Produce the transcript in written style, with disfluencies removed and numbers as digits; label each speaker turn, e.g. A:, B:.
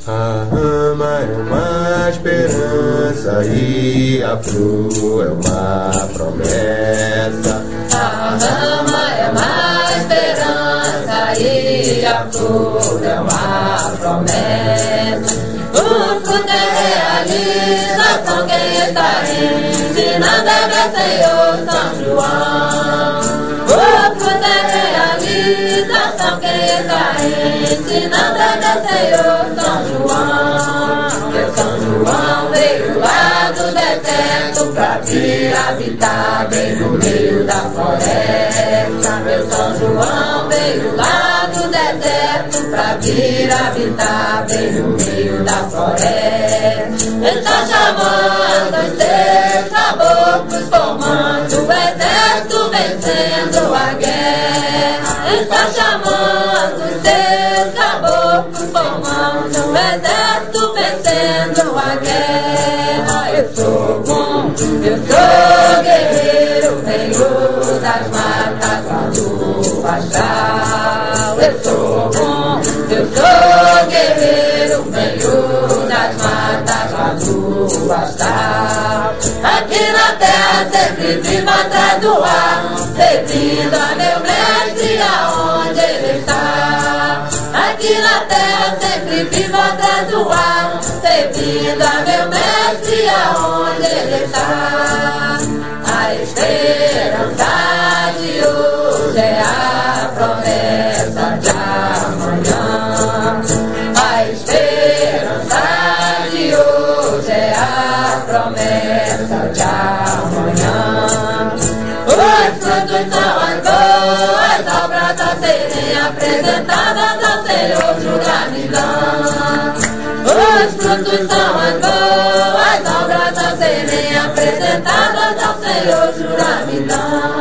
A: A rama é uma esperança e a flor é uma promessa.
B: A rama é uma esperança e a flor é uma promessa. O fruto é realização, quem está ensinando é meu Senhor São João. O fruto é realização, quem está ensinando é meu Senhor São João. Meu São João veio lá do deserto pra vir habitar bem no meio da floresta. Meu São João veio lá do deserto pra vir habitar bem no meio da floresta. Ele tá chamando os seus caboclos, formando o exército, vencendo a guerra. Ele tá chamando os seus caboclos, formando o exército, vencendo a guerra. Eu sou bom, eu sou guerreiro, venho das matas lá do astral. Eu sou bom, eu sou guerreiro, venho das matas lá do astral. Aqui na terra sempre vivo atrás do ar, servindo a meu mestre aonde ele está. Aqui na terra sempre vivo atrás do ar, servindo a meu mestre aonde ele está. A esperança de hoje é a promessa de amanhã. A esperança de hoje é a promessa de amanhã. Os frutos são as boas obras a serem apresentadas ao Senhor Juramilã. Os frutos são as boas obras a serem apresentadas ao Senhor Juramilã.